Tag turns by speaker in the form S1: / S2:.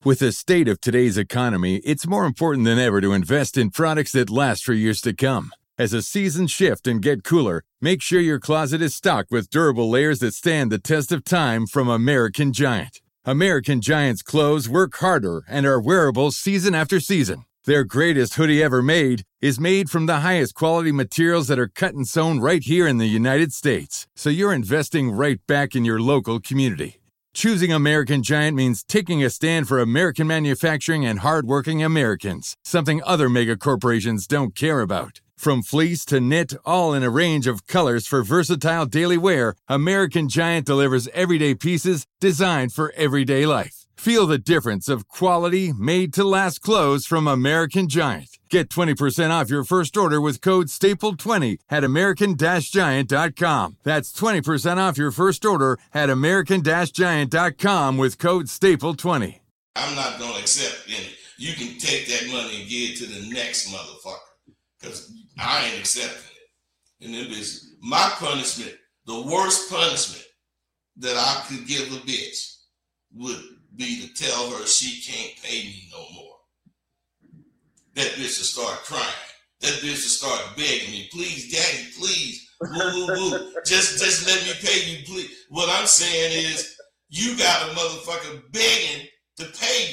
S1: With the state of today's economy, it's more important than ever to invest in products that last for years to come. As the seasons shift and get cooler, make sure your closet is stocked with durable layers that stand the test of time from American Giant. American Giant's clothes work harder and are wearable season after season. Their greatest hoodie ever made is made from the highest quality materials that are cut and sewn right here in the United States. So you're investing right back in your local community. Choosing American Giant means taking a stand for American manufacturing and hardworking Americans, something other mega corporations don't care about. From fleece to knit, all in a range of colors for versatile daily wear, American Giant delivers everyday pieces designed for everyday life. Feel the difference of quality, made-to-last clothes from American Giant. Get 20% off your first order with code STAPLE20 at american-giant.com. That's 20% off your first order at american-giant.com with code STAPLE20.
S2: I'm not going to accept any. You can take that money and give it to the next motherfucker, because I ain't accepting it. And it is my punishment, the worst punishment that I could give a bitch would be to tell her she can't pay me no more. That bitch will start crying. That bitch will start begging me, please, daddy, please, woo, woo, woo. Just let me pay you, please. What I'm saying is, you got a motherfucker begging to pay